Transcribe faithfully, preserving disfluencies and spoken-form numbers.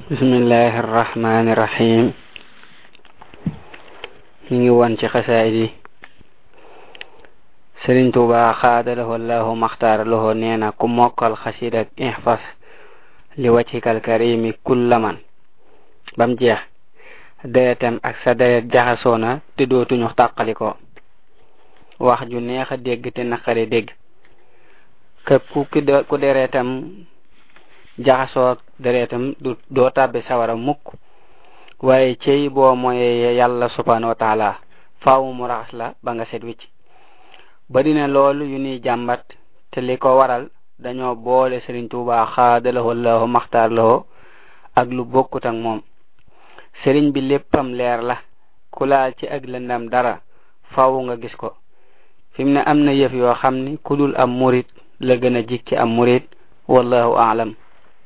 bismillahi irrahmani irrahim ñu ngi woon ci xasaayid yi. Sëriñ Tuubaa xaadalahu allahu maxtaara lahu nee na ku mokkal xasidak ihfas li wajhikal karimi kullaman bam jeex deretam ak sa deret jaxasoona te dootuñu tàqaliko. wax ju neex a dégg te naqari dégg. képp ku ku deretam jaxasoo deretam du doo tàbbi sawara mukk, waaye cey boo moye yàlla subhanahu wa taala faaw mu raxas la ba nga set wicc. bari na loolu yu ni jàmbat te li ko waral dañoo boole Sëriñ Tuubaa xaadalahu allahu maxtaar lahu ak lu bokkut ak moom. sëriñ bi léppam leer la, ku laal ci ak lëndam dara faaw nga gis ko. fi mu ne am na yëf yoo xam ni ku dul am murit la gën a jik ci am murit, wallahu a'lam.